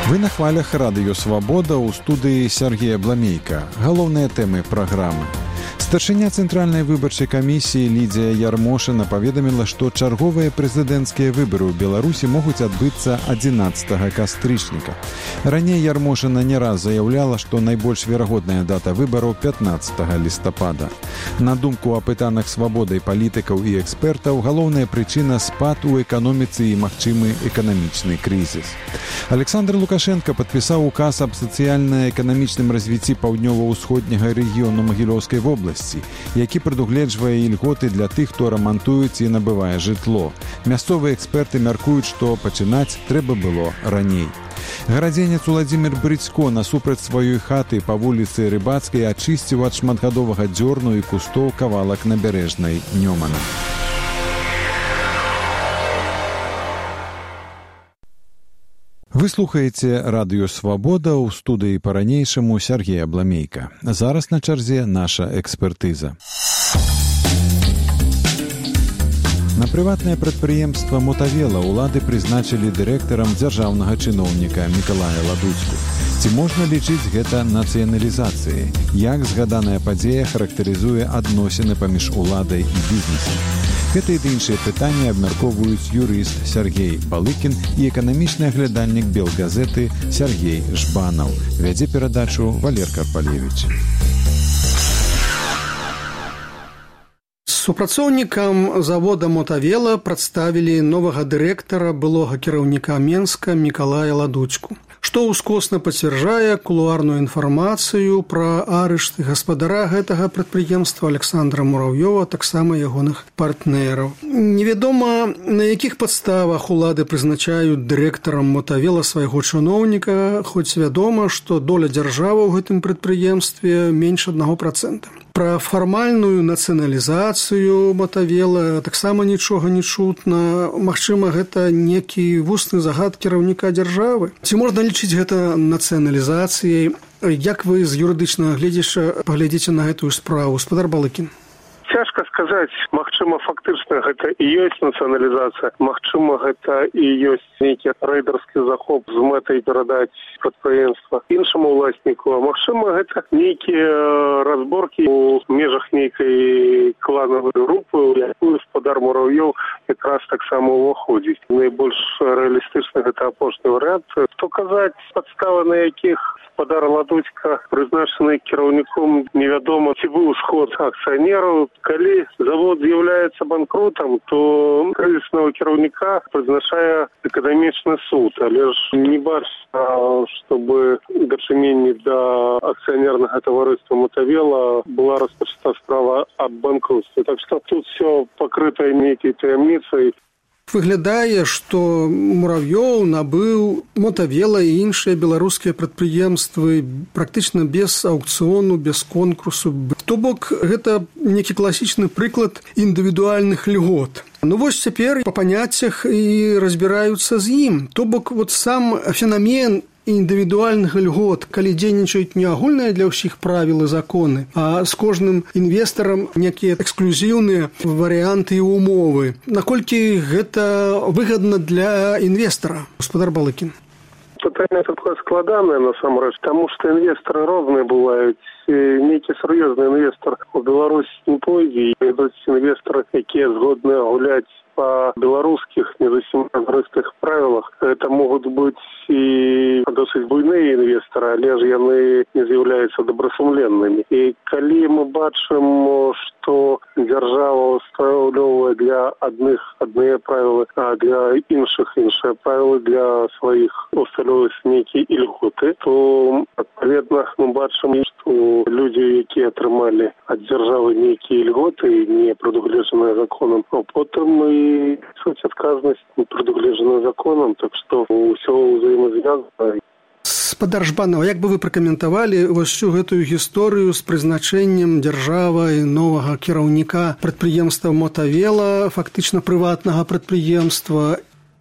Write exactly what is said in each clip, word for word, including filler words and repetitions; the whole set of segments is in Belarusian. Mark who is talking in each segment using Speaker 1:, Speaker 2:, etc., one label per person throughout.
Speaker 1: Вы на хвалях радыё «Свабода» ў студыі Сергея Бламейка. Галоўныя тэмы праграмы. Старшыня Цэнтральнай выбарчай камісіі Лідзія Ярмошына паведаміла, што чарговыя прэзідэнцкія выбары ў Беларусі могуць адбыцца адзінаццатага кастрычніка. Раней Ярмошына не раз заяўляла, што найбольш верагодная дата выбараў пятнаццатага лістапада. На думку апытаных свабодай палітыкаў і экспертаў, галоўная прычына спад у эканоміцы і магчымы эканамічны крызіс. Александр Лукашенко падпісаў указ аб сацыяльна-эканамічным развіцці паўднёва-ўсходняга рэгіёну Магілёўскай вобласці, які прадугледжвае ільготы для тых, хто рамантуюць і набывае жытло. Мясцовыя эксперты мяркуюць, што пачынаць трэба было раней. Гарадзенец Уладзімір Брыцько насупраць сваёй хаты па вуліцы Рыбацкай ачысціў ад шматгадовага дзёрну і кустоў кавалак набярэжнай Нёмана. Вы слухаеце радыё «Свабода» ў студыі па-ранейшаму Сергея Бламейка. Зараз на чарзе наша экспертыза. На прыватнае прадпрыемства «Мотавела» улады прызначылі дырэктарам дзяржаўнага чыноўніка Мікалая Ладуцку. Ці можна лічыць гэта нацыяналізацыяй? Як згаданая падзея характарызуе адносіны паміж уладай і бізнесам? Гэта і іншыя пытанні абмяркоўваюць юрыст Сергей Балыкін і эканамічны аглядальнік Белгазеты Сергей Жбанаў. Вядзе перадачу Валер Карпалевіч.
Speaker 2: Супрацоўнікам завода «Мотавела» прадставілі новага дырэктара былога кіраўніка Менска Мікалая Ладуцку, што ўскосна пацвярджае кулуарную інфармацыю пра арышт гаспадара гэтага прадпрыемства Александра Мурав'ёва, таксама ягоных партнераў. Невядома, на якіх падставах улады прызначаюць дырэктарам «Мотавела» свайго чыноўніка, хоць вядома, што доля дзяржавы ў гэтым прадпрыемстве менш аднаго працэнта. Пра фармальную нацыяналізацыю «Мотавела» таксама нічога не чутна. Магчыма, гэта некі вусны загад кіраўніка дзяржавы. Ці можна лічыць гэта нацыяналізацыяй? Як вы з юрыдычнага гледзяча паглядзіце на гэтую справу, гаспадар Балыкін?
Speaker 3: Цяжка сказаць, магчыма, фактычна гэта і ёсць нацыяналізацыя, магчыма, гэта і ёсць нейкі рэйдарскі захоп з мэтай перадаць прадпрыемства іншаму ўласніку, а магчыма, гэта нейкія разборкі ў межах нейкай кланавай групы, у якую гаспадар Мурав'ёў якраз таксама ўваходзіць. Найбольш рэалістычны гэта апошні варыянт. Што казаць, падставы, на якіх гаспадар Ладуцька прызначаны кіраўніком, невядома, ці быў сход акцыянераў. Калі завод з'яўляецца банкротам, то крызіснага кіраўніка прызначае эканамічны суд, але ж не бачна, чтобы дачыненні да акцыянернага таварыства «Мотавела» была распачата справа аб банкротстве. Так што тут все пакрыта нейкай таямніцай.
Speaker 2: Выглядае, што Мурав'ёў набыў «Мотавела» і іншыя беларускія прадпрыемствы практычна без аўкцыёну, без конкурсу. То бок, гэта некі класічны прыклад індывідуальных льгот. Ну вось цяпер па паняццях і разбіраюцца з ім. То бок, вот сам фенамен індывідуальных льгот, калі дзейнічаюць не агульныя для ўсіх правілы законы, а з кожным інвестарам некія эксклюзіўныя варыянты і умовы. Наколькі гэта выгадна для інвестара, гаспадар Балыкін?
Speaker 3: Пытанне такое складанае, насамрэч, таму што інвестары розныя бываюць. Нейкі сур'ёзны інвестар у Беларусь не пойдзе, і ідуць інвестары, якія згодны гуляць па беларускіх не зусім разрыстых правілах. Это могуць быць і досыць буйныя інвестары, але ж яны не з'яўляюцца добрасумленнымі. І калі мы бачым, што дзяржава ўстаноўвае для адных адныя правілы, а для іншых іншыя правілы, для сваіх усталёўваюць нейкія ільготы, то адпаведна мы бачым, што людзі, якія атрымалі ад дзяржавы нейкія ільготы, не прадугледжаныя законам, а потым і суть адказнасць не прадугледжаная законам, так што ўсё ўзаемазвязана.
Speaker 2: Гаспадар Жбанаў, як бы вы пракаментавалі вось всю гэтую гісторыю з прызначэннем дзяржавай новага кіраўніка прадпрыемства «Мотавела», фактычна прыватнага прадпрыемства?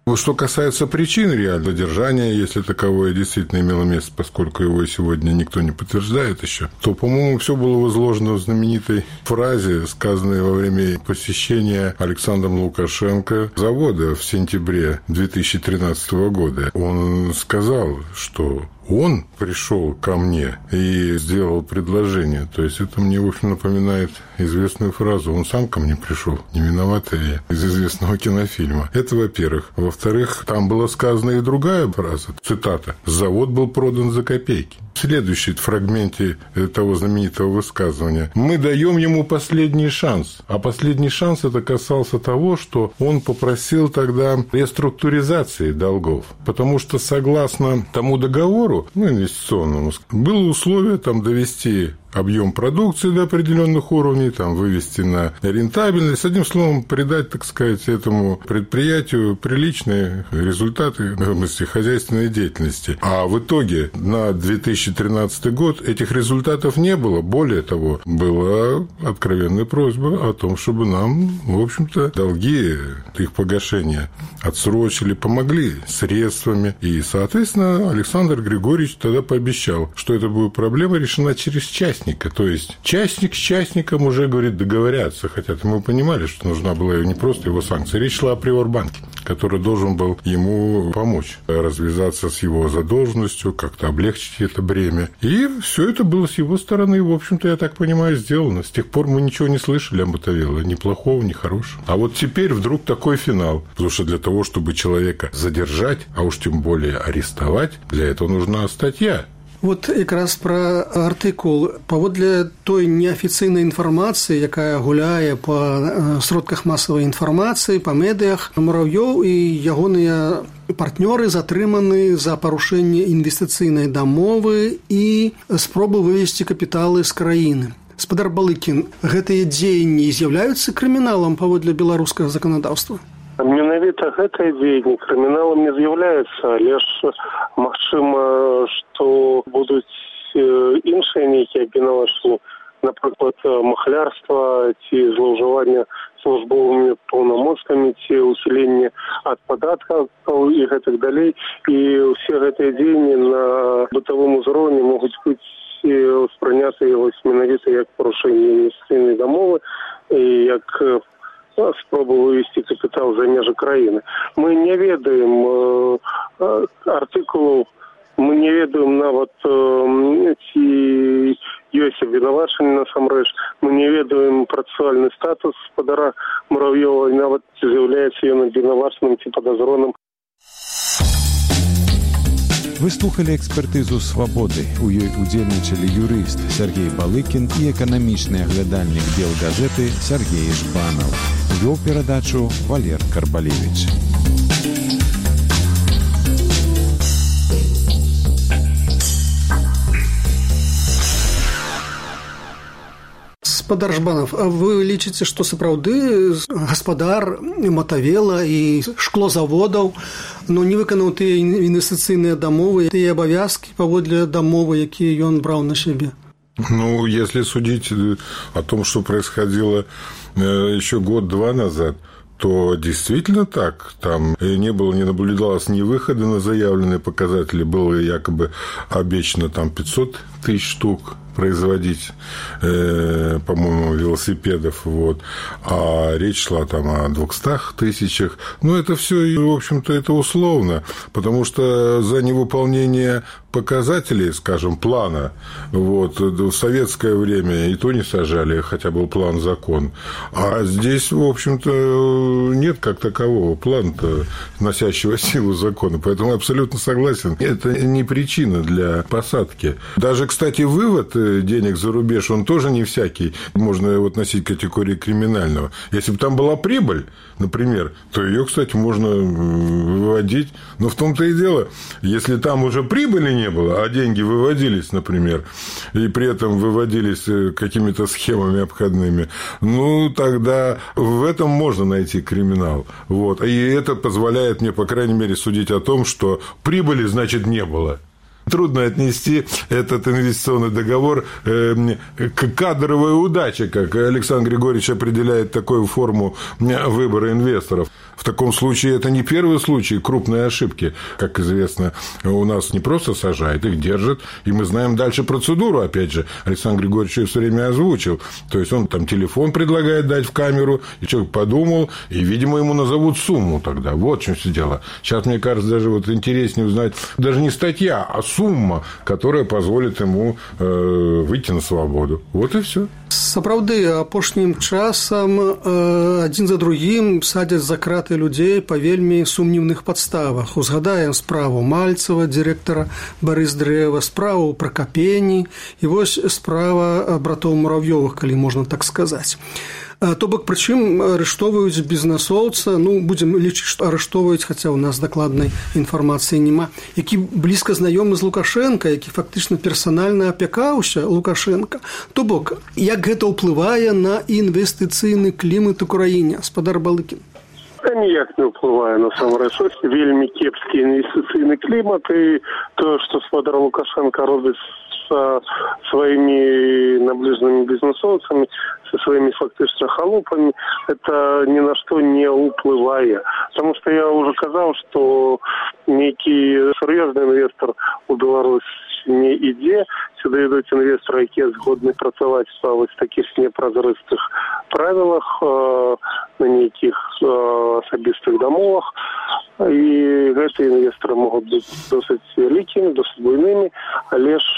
Speaker 4: Что касается причин реального задержания, если таковое действительно имело место, поскольку его сегодня никто не подтверждает еще, то, по-моему, все было возложено в знаменитой фразе, сказанной во время посещения Александром Лукашенко завода в сентябре две тысячи тринадцатого года. Он сказал, что он пришел ко мне и сделал предложение. То есть это мне, в общем, напоминает известную фразу. Он сам ко мне пришел, не виновата я, из известного кинофильма. Это, во-первых. Во-вторых, там была сказана и другая фраза, цитата. «Завод был продан за копейки». В следующем фрагменте того знаменитого высказывания мы даем ему последний шанс. А последний шанс это касался того, что он попросил тогда реструктуризации долгов. Потому что согласно тому договору, ну, инвестиционному, было условие там довести объем продукции до определенных уровней, там, вывести на рентабельность, одним словом, придать, так сказать, этому предприятию приличные результаты в области хозяйственной деятельности. А в итоге на две тысячи тринадцатый год этих результатов не было. Более того, была откровенная просьба о том, чтобы нам, в общем-то, долги, их погашения отсрочили, помогли средствами. И, соответственно, Александр Григорьевич тогда пообещал, что эта будет проблема решена через часть. То есть частник с частником уже, говорит, договорятся. Хотя мы понимали, что нужна была не просто его санкция. Речь шла о Приватбанке, который должен был ему помочь развязаться с его задолженностью, как-то облегчить это бремя. И все это было с его стороны, в общем-то, я так понимаю, сделано. С тех пор мы ничего не слышали о Мотовило, ни плохого, ни хорошего. А вот теперь вдруг такой финал. Потому что для того, чтобы человека задержать, а уж тем более арестовать, для этого нужна статья.
Speaker 2: Вот якраз пра артыкул. Паводле той неафіцыйнай інфармацыі, якая гуляе па сродках масавай інфармацыі, па медыях, Мурав'ёў і ягоныя партнёры затрыманы за парушэнне інвестыцыйнай дамовы і спробы вывесці капіталы з краіны. Спадар Балыкін, гэтыя дзеянні з'яўляюцца крыміналам паводле беларускага заканадаўства?
Speaker 3: Менавіта гэтае дзеянне крыміналам не з'яўляецца, але ж магчыма, што будуць іншыя нейкія абвінавачанні, напрыклад, махлярства ці злоўжывання службовымі паўнамоцтвамі ці ўсіленне ад падаткаў і гэтак далей. І ўсе гэтыя дзеянні на бытавым узроўні могуць быць успрыняты менавіта як парушэнне інвестыцыйнай дамовы і як спробу вывести капитал за межи краины. Мы не ведаем э, артикулов, мы не ведаем нават э, ці ёсць абвінавачанні насамрэч, мы не ведаем працэсуальны статус спадара Мурав'ёва, і нават з'яўляецца ён абвінавачаным ці падазроным.
Speaker 1: Вы слухали экспертызу «Свабоды». У ёй удзельнічалі юрыст Сергей Балыкін і эканамічны аглядальнік «Дел газеты» Сергей Жбанов. Вёў перадачу Валер Карбалевич.
Speaker 2: Спадар Жбанов, а вы лічыце, што сапраўды гаспадар Мотовила і шклозаводаў ну, не выканаў тыя інвестыцыйныя дамовы, тыя абавязкі паводле дамовы, якія ён браў на сябе?
Speaker 4: Ну, если судить о том, что происходило еще год-два назад, то действительно так. Там не было, не наблюдалось ни выхода на заявленные показатели. Было якобы обещано там пятьсот тысяч штук производить, э, по-моему, велосипедов, вот, а речь шла там о двухстах тысячах. Ну, это все, в общем-то, это условно, потому что за невыполнение показателей, скажем, плана, вот, в советское время и то не сажали, хотя был план-закон. А здесь, в общем-то, нет как такового плана-то, носящего силу закона. Поэтому я абсолютно согласен. Это не причина для посадки. Даже, кстати, вывод денег за рубеж, он тоже не всякий. Можно его относить к категории криминального. Если бы там была прибыль, например, то ее, кстати, можно выводить. Но в том-то и дело, если там уже прибыли не было, а деньги выводились, например, и при этом выводились какими-то схемами обходными, ну, тогда в этом можно найти криминал. Вот. И это позволяет мне, по крайней мере, судить о том, что прибыли, значит, не было. Трудно отнести этот инвестиционный договор к кадровой удаче, как Александр Григорьевич определяет такую форму выбора инвесторов. в таком случае это не первый случай крупной ошибки. Как известно, у нас не просто сажают, их держат, и мы знаем дальше процедуру, опять же, Александр Григорьевич ее все время озвучил. То есть он там телефон предлагает дать в камеру, и человек подумал, и, видимо, ему назовут сумму тогда. Вот в чем все дело. Сейчас, мне кажется, даже вот интереснее узнать, даже не статья, а сумма, которая позволит ему э, выйти на свободу. Вот и все.
Speaker 2: Сапраўды, апошнім часам э, адзін за другім садзяць за краты людзей па вельмі сумнівных падставах. Узгадаем справу Мальцева, дырэктара Барысдрэва, справу Пракапені і вось справа братоў Мурав'ёвых, калі можна так сказаць. То бок, прычым арыштоўваюць бізнэсоўца, ну, будзем лічыць, што арыштоўваюць, хаця ў нас дакладнай інфармацыі няма, які блізка знаёмы з Лукашенка, які фактычна персанальна апякаўся Лукашенка. То бок, як гэта ўплывае на інвестыцыйны клімат у краіне, гаспадар Балыкін?
Speaker 3: Ніяк не ўплывае на самрэч. Вельмі кепскі інвестыцыйны клімат, і тое, што гаспадар Лукашенка робіць со своими наближенными бизнесовцами, со своими фактически холопами, это ни на что не уплывает. Потому что я уже сказал, что некий серьезный инвестор у Беларуси не ідзе. Сюда идут инвесторы, которые згодны працаваць па вось таких непрозрыстых правилах, на неких асабістых дамовах. И эти инвесторы могут быть досыць вялікімі, досыць буйнымі, але ж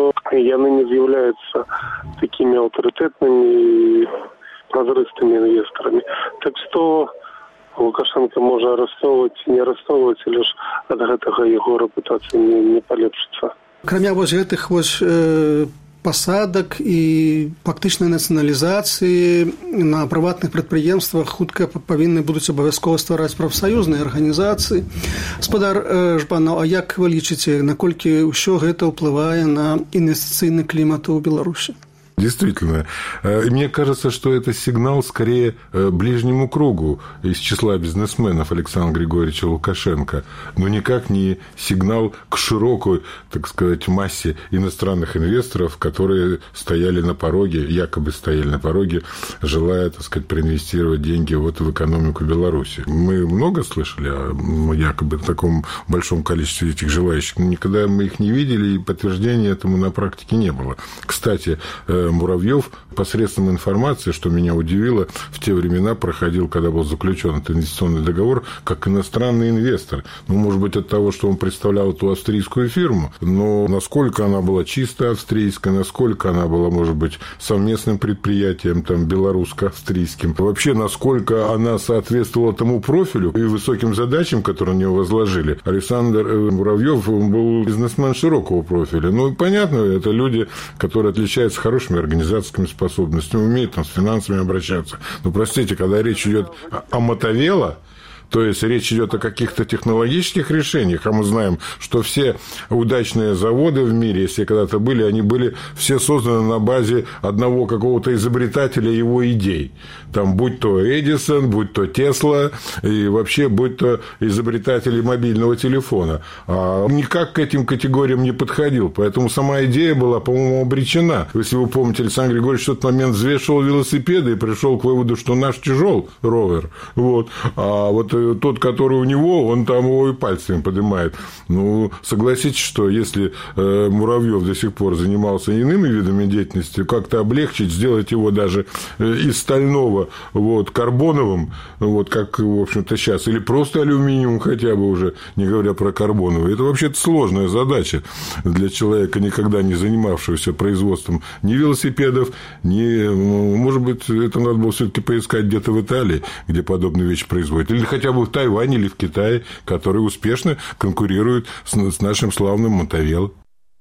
Speaker 3: яны не з'яўляюцца такими авторитетными, прозрыстыми инвесторами. Так что Лукашенко можа арестовывать, не арестовывать, лишь от гэтага его репутация не, не полепшится.
Speaker 2: Акрамя вось гэтых вось э, пасадак і фактычнай нацыяналізацыі на прыватных прадпрыемствах хутка павінны будуць абавязкова ствараць прафсаюзныя арганізацыі. Гаспадар э, Жбанаў, а як вы лічыце, наколькі ўсё гэта ўплывае на інвестыцыйны клімат у Беларусі?
Speaker 4: Действительно. И мне кажется, что это сигнал скорее ближнему кругу из числа бизнесменов Александра Григорьевича Лукашенко, но никак не сигнал к широкой, так сказать, массе иностранных инвесторов, которые стояли на пороге, якобы стояли на пороге, желая, так сказать, проинвестировать деньги вот в экономику Беларуси. Мы много слышали о якобы таком большом количестве этих желающих, но никогда мы их не видели, и подтверждения этому на практике не было. Кстати, Муравьев посредством информации, что меня удивило, в те времена проходил, когда был заключен этот инвестиционный договор, как иностранный инвестор. Ну, может быть, от того, что он представлял эту австрийскую фирму, но насколько она была чисто австрийская, насколько она была, может быть, совместным предприятием там, белорусско-австрийским, вообще, насколько она соответствовала тому профилю и высоким задачам, которые на него возложили. Александр Муравьев был бизнесмен широкого профиля. Ну, понятно, это люди, которые отличаются хорошими организаторскими способностями, умеют там с финансами обращаться. Но, простите, когда речь идет о Мотовело, то есть речь идет о каких-то технологических решениях, а мы знаем, что все удачные заводы в мире, если когда-то были, они были все созданы на базе одного какого-то изобретателя его идей. Там, будь то Эдисон, будь то Тесла, и вообще будь то изобретатели мобильного телефона. А никак к этим категориям не подходил. Поэтому сама идея была, по-моему, обречена. Если вы помните, Александр Григорьевич в тот момент взвешивал велосипеды и пришел к выводу, что наш тяжел ровер. Вот. А вот тот, который у него, он там его и пальцами поднимает. Ну, согласитесь, что если э, Муравьев до сих пор занимался иными видами деятельности, как-то облегчить, сделать его даже э, из стального вот, карбоновым, вот, как, в общем-то, сейчас, или просто алюминиум хотя бы уже, не говоря про карбоновый, это вообще-то сложная задача для человека, никогда не занимавшегося производством ни велосипедов, ни, ну, может быть, это надо было все-таки поискать где-то в Италии, где подобные вещи производят, или хотя бы в Тайване или в Китае, которые успешно конкурируют с, с нашим славным Мотовело.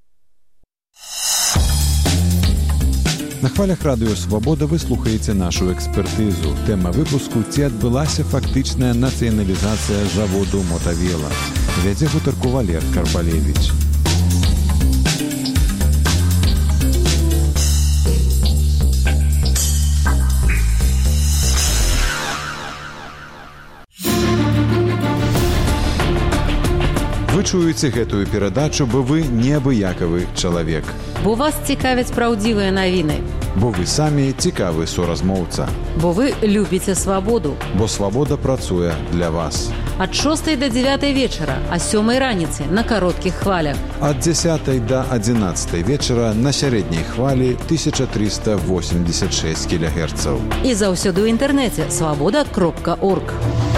Speaker 1: На хвалях радыё «Свабода» вы слухаеце нашу экспертызу. Тэма выпуску «Ці адбылася фактычная нацыяналізацыя заводу Мотовело». Вядзе гутарку Валер Карпалевич. Вы Вы чуеце гэтую перадачу, бо вы неабыякавы чалавек.
Speaker 5: Бо вас цікавяць праўдзівыя навіны.
Speaker 1: Бо вы самі цікавы соразмоўца.
Speaker 5: Бо вы любіце свабоду.
Speaker 1: Бо свабода працуе для вас.
Speaker 5: Ад шостай да дзявятай вечара, а сёмай раніцы на кароткіх хвалях.
Speaker 1: Ад дзясятай да адзінаццатай вечара на сярэдняй хвалі тысяча трыста восемьдесят шесть кілогерцаў.
Speaker 5: І заўсёды ў інтэрнэце свабода кропка орг.